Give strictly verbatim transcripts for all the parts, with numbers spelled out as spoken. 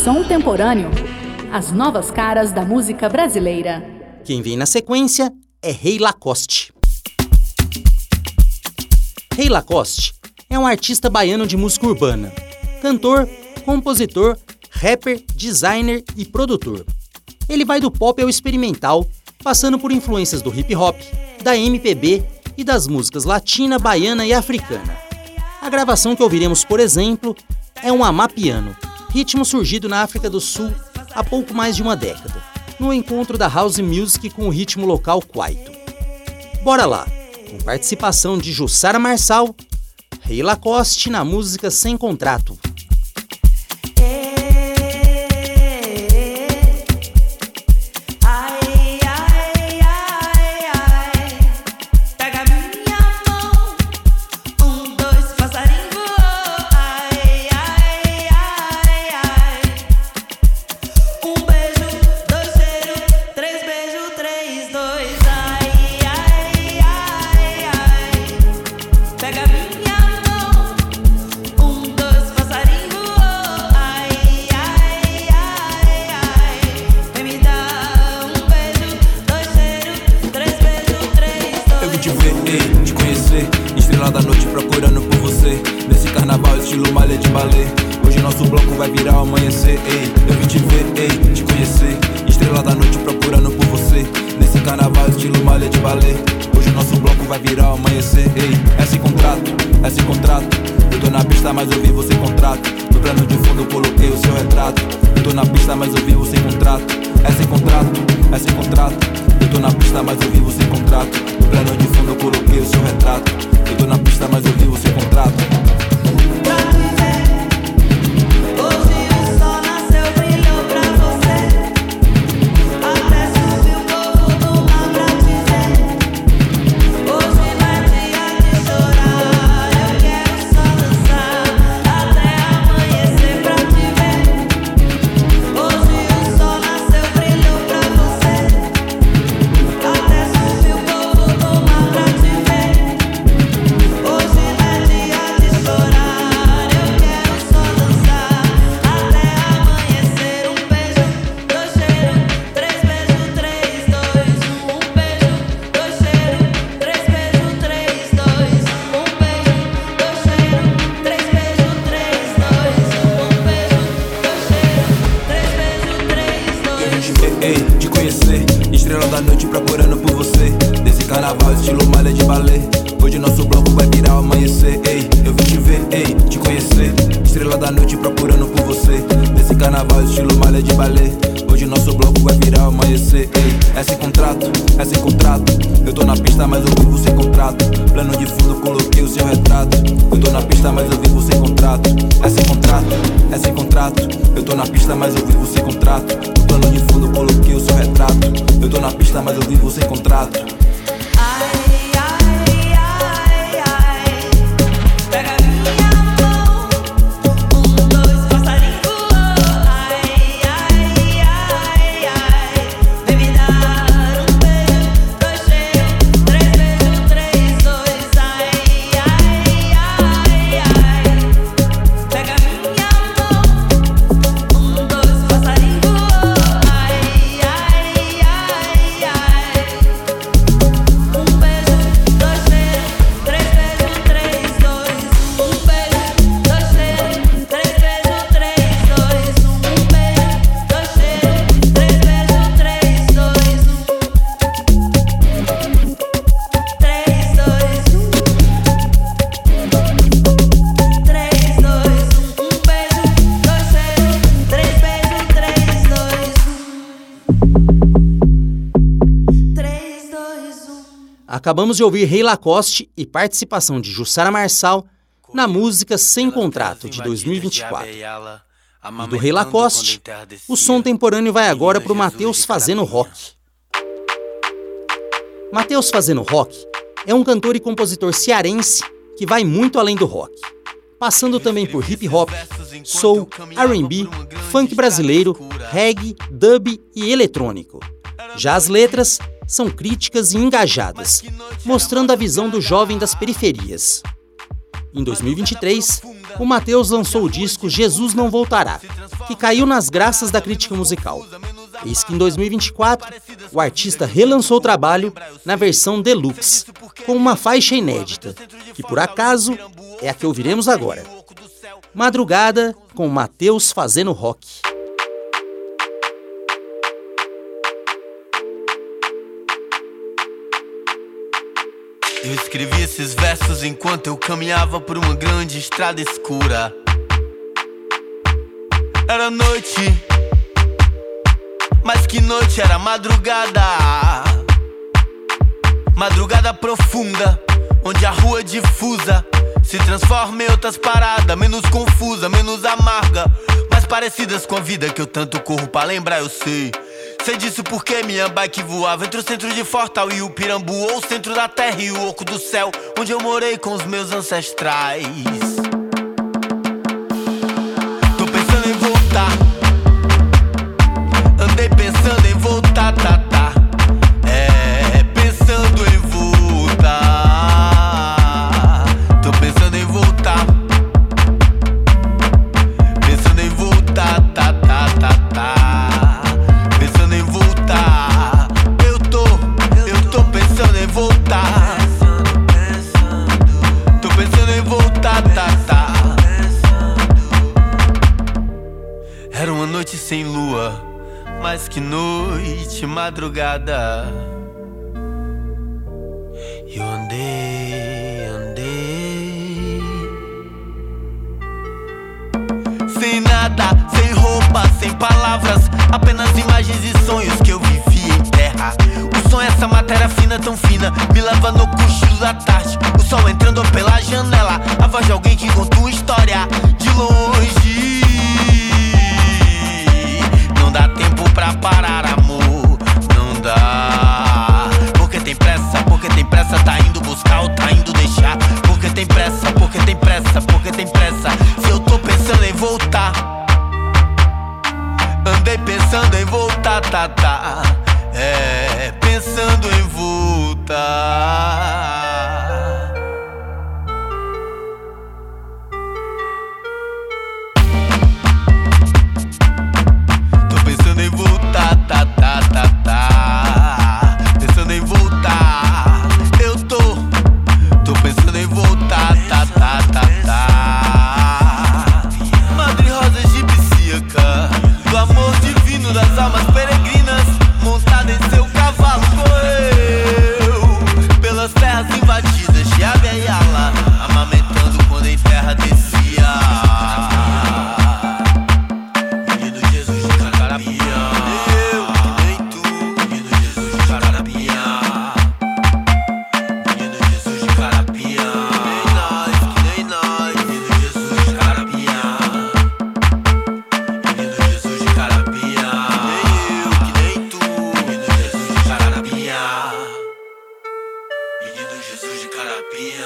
Som Temporâneo. As novas caras da música brasileira. Quem vem na sequência é Rei Lacoste. Rei Lacoste é um artista baiano de música urbana, cantor, compositor, rapper, designer e produtor. Ele vai do pop ao experimental, passando por influências do hip hop, da M P B e das músicas latina, baiana e africana. A gravação que ouviremos, por exemplo, é um amapiano, ritmo surgido na África do Sul há pouco mais de uma década, no encontro da house music com o ritmo local kwaito. Bora lá, com participação de Jussara Marçal, Rei Lacoste na música Sem Contrato. Estrela da noite procurando por você. Nesse carnaval estilo malha de balé. Hoje nosso bloco vai virar o amanhecer. Ei, eu vim te ver, ei, te conhecer. Estrela da noite procurando por você. Nesse carnaval estilo malha de balé. Hoje nosso bloco vai virar o amanhecer. Ei, é sem contrato, é sem contrato. Eu tô na pista, mas eu vi você contrato. No plano de fundo eu coloquei o seu retrato. Eu tô na pista, mas eu vi você contrato. É sem contrato, é sem contrato. Eu tô na pista, mas eu vi você contrato. No plano de fundo eu coloquei o seu retrato. Eu tô na pista, mas eu vi você contrato. Pra viver, hoje o sol nasceu, brilhou pra você. Até subiu o povo do mar pra dizer. Hoje não é dia de chorar, eu quero só dançar. Até amanhecer pra te ver. Hoje o sol nasceu, brilhou pra você. Até subiu o povo do mar pra te ver. Hoje não é dia de chorar, eu quero só dançar. Até amanhecer, um beijo, dois cheiros, três beijos, três, dois, um. Um beijo, dois cheiros, três beijos, três, dois, um. Um beijo, dois cheiros, três beijos, três, dois, um. Um beijo, dois cheiros, três beijos, três, dois. Ei, te conhecer, estrela da noite procurando por você. Nesse carnaval estilo malha de balé. Hoje nosso bloco vai virar o amanhecer. Ei, eu vim te ver, ei, te conhecer. Estrela da noite procurando por você. Nesse carnaval estilo malha de balé. Hoje nosso bloco vai virar o amanhecer. Ei, é sem contrato, é sem contrato. Eu tô na pista, mas eu vivo sem contrato. Plano de fundo coloquei o seu retrato. Eu tô na pista, mas eu vivo sem contrato. É sem contrato, é sem contrato. Eu tô na pista, mas eu vivo sem contrato. No plano de fundo coloquei o seu retrato. Eu tô na pista, mas eu vivo sem contrato. Ai, ai, ai, ai, pega minha mão, um, dois, passarinho voou. Ai, ai, ai, ai, vem me dar um beijo, dois cheiros, três beijos, três, dois. Ai, ai, ai, ai, pega minha mão, um, dois, passarinho voou. Ai, ai, ai, ai, um beijo, dois cheiros, três beijos, três, dois, um. Um beijo, dois cheiros, três beijos, três, dois, um. Um beijo, dois cheiros, três beijos, três, dois, um. Três, dois, um. Três, dois, um. Um beijo, dois cheiros, três beijos, três, dois, um. Três, dois, um. Acabamos de ouvir Rei Lacoste e participação de Jussara Marçal na música Sem Contrato, de dois mil e vinte e quatro. E do Rei Lacoste, o som temporâneo vai agora para o Matheus Fazendo Rock. Matheus Fazendo Rock é um cantor e compositor cearense que vai muito além do rock, passando também por hip hop, soul, R and B, funk brasileiro, reggae, dub e eletrônico. Já as letras são críticas e engajadas, mostrando a visão do jovem das periferias. Em dois mil e vinte e três, o Matheus lançou o disco Jesus Não Voltará, que caiu nas graças da crítica musical. Eis que em dois mil e vinte e quatro, o artista relançou o trabalho na versão deluxe, com uma faixa inédita, que por acaso é a que ouviremos agora. Madrugada, com Matheus Fazendo Rock. Eu escrevi esses versos enquanto eu caminhava por uma grande estrada escura. Era noite, mas que noite, era madrugada. Madrugada profunda, onde a rua difusa se transforma em outras paradas, menos confusa, menos amarga, mais parecidas com a vida que eu tanto corro pra lembrar, eu sei. Sei disso porque minha bike voava entre o centro de Fortal e o Pirambu, ou o centro da terra e o oco do céu, onde eu morei com os meus ancestrais. Tô pensando em voltar, andei pensando em voltar, tá, tá. É, pensando em voltar. Tô pensando em voltar, pensando em voltar, tá, tá, tá, tá. Pensando em voltar, eu tô, eu tô pensando em voltar. Tô pensando em voltar, tá, tá. Era uma noite sem lua, mas que noite, madrugada. E eu andei, andei sem nada, sem roupa, sem palavras, apenas imagens e sonhos que eu vivi em terra. O sonho é essa matéria fina, tão fina, me leva no cochilo da tarde. O sol entrando pela janela, a voz de alguém que conta uma história de longe. Não dá tempo pra parar, amor, não dá. Porque tem pressa, porque tem pressa, tá indo buscar ou tá indo deixar. Porque tem pressa, porque tem pressa, porque tem pressa. Se eu tô pensando em voltar, andei pensando em voltar, tá, tá. É, pensando em voltar. Tô pensando em voltar, tá, tá, tá, tá. Pensando em voltar. Eu tô, tô pensando em voltar, tá, tá, tá, tá. Madre Rosa egipcíaca, do amor divino das almas peregrinas, montada em seu cavalo correu pelas terras invadidas de Abia e Ala, amamentando quando em terra descia. Menino Jesus de Carapinha, eu que nem tu. Menino Jesus de Carapinha, menino Jesus de Carapinha, nem nós, que nem nós. Menino Jesus de Carapinha, menino Jesus de Carapinha, nem eu que nem tu. Menino Jesus de Carapinha, menino Jesus de Carapinha.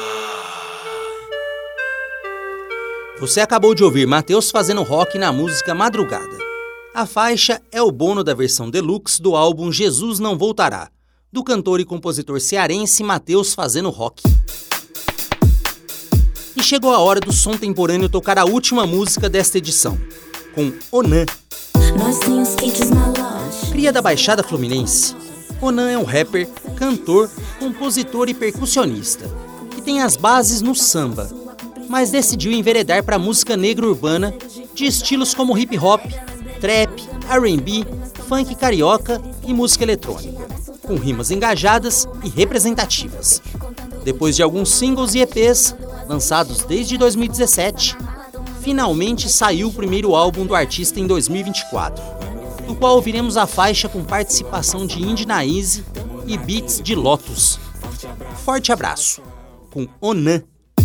Você acabou de ouvir Matheus Fazendo Rock na música Madrugada. A faixa é o bônus da versão deluxe do álbum Jesus Não Voltará, do cantor e compositor cearense Matheus Fazendo Rock. E chegou a hora do som temporâneo tocar a última música desta edição, com Onan. Cria da Baixada Fluminense, Onan é um rapper, cantor, compositor e percussionista, que tem as bases no samba, mas decidiu enveredar para a música negra urbana de estilos como hip hop, trap, R and B, funk carioca e música eletrônica, com rimas engajadas e representativas. Depois de alguns singles e E Ps, lançados desde dois mil e dezessete, finalmente saiu o primeiro álbum do artista em dois mil e vinte e quatro, do qual ouviremos a faixa com participação de Indy Naezy e beats de Lotus. Forte abraço, com Onan.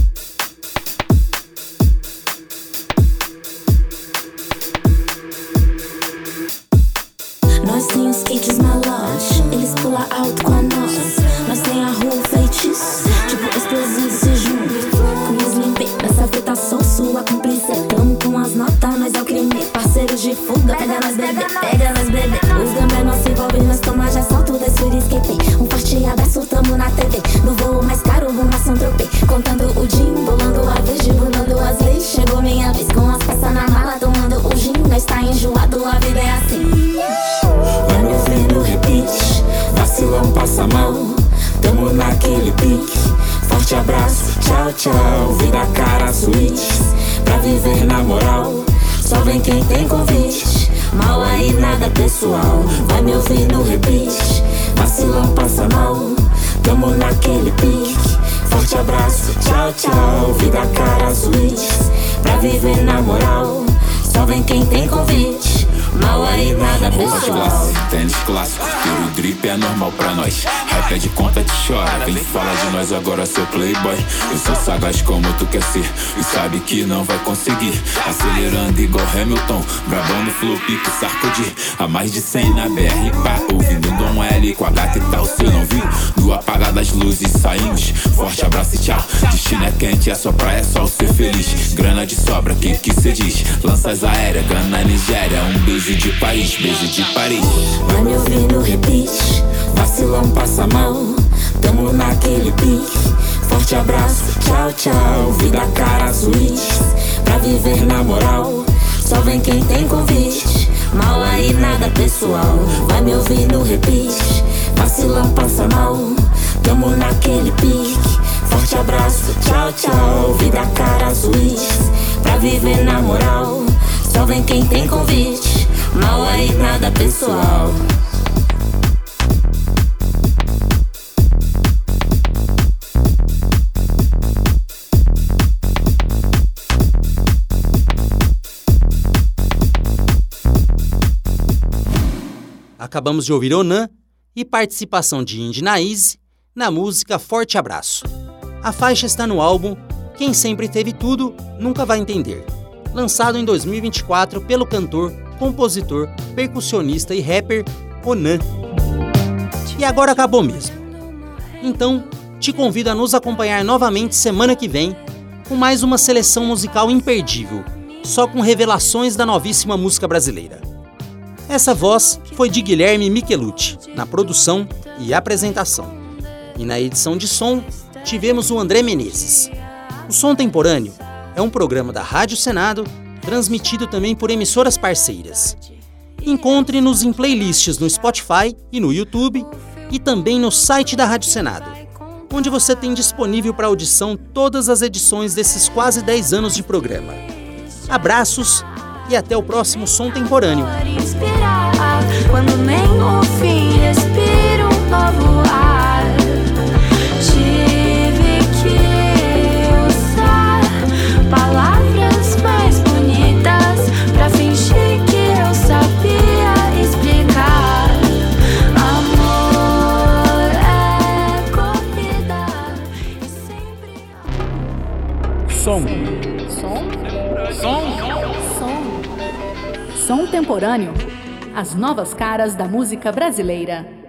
Nós tem os skates na loja, eles pulam alto com a nossa. Nós tem a rua feitiço, tipo explosivo se junto. Com os limpê, nessa fita sou sua cúmplice. Tamo com as notas, nós é o crime. Parceiros de fuga, pega nós bebê, pega nós bebê. Os gambé não se envolvem, nós toma já salto da esfera escape. Um forte abraço, tamo na T V. No voo mais caro, uma ação tropê. Contando o din, bolando enjoado, a vida é assim. Vai me ouvir no repeat, vacilão passa mal, tamo naquele pique. Forte abraço, tchau, tchau, vida cara suítes, pra viver na moral, só vem quem tem convite. Mal aí nada pessoal, vai me ouvir no repeat, vacilão passa mal, tamo naquele pique. Forte abraço, tchau, tchau, vida cara suítes, pra viver na moral, só vem quem tem convite. Mal aí nada pessoal. Tênis clássico, ter o drip é normal pra nós. Rap é de conta te chora, vem falar de nós agora, seu playboy. Eu sou sagaz como tu quer ser e sabe que não vai conseguir. Acelerando igual Hamilton, brabando flow, pique, Sarkozy. A mais de cem na B R, pá, ouvindo Dom L com a gata e tal, cê não viu? Do apagar das luzes saímos, forte abraço e tchau. Destino é quente, a sua praia é só ser feliz. Grana de sobra, quem que cê diz? Lanças aéreas, Gana, Nigéria, um beijo de Paris, beijo de Paris. Vai me ouvir no repeat, vacilão passa mal, tamo naquele pique. Forte abraço, tchau, tchau, vida cara suítes, pra viver na moral, só vem quem tem convite. Mal aí nada pessoal, vai me ouvir no repeat, vacilão passa mal, tamo naquele pique. Forte abraço, tchau, tchau, vida cara suítes, pra viver na moral, só vem quem tem convite. Mal aí nada pessoal. Acabamos de ouvir Onan e participação de Indy na Easy na música Forte Abraço. A faixa está no álbum Quem Sempre Teve Tudo Nunca Vai Entender, lançado em dois mil e vinte e quatro pelo cantor, compositor, percussionista e rapper Onan. E agora acabou mesmo. Então, te convido a nos acompanhar novamente semana que vem com mais uma seleção musical imperdível, só com revelações da novíssima música brasileira. Essa voz foi de Guilherme Michelucci, na produção e apresentação. E na edição de som, tivemos o André Menezes. O Som Temporâneo é um programa da Rádio Senado, transmitido também por emissoras parceiras. Encontre-nos em playlists no Spotify e no YouTube, e também no site da Rádio Senado, onde você tem disponível para audição todas as edições desses quase dez anos de programa. Abraços e até o próximo Som Temporâneo. Quando nem o fim respiro um novo ar, tive que usar palavras mais bonitas pra fingir que eu sabia explicar. Amor é corrida e sempre... Som. Som? Som? Som. Som Temporâneo. As novas caras da música brasileira.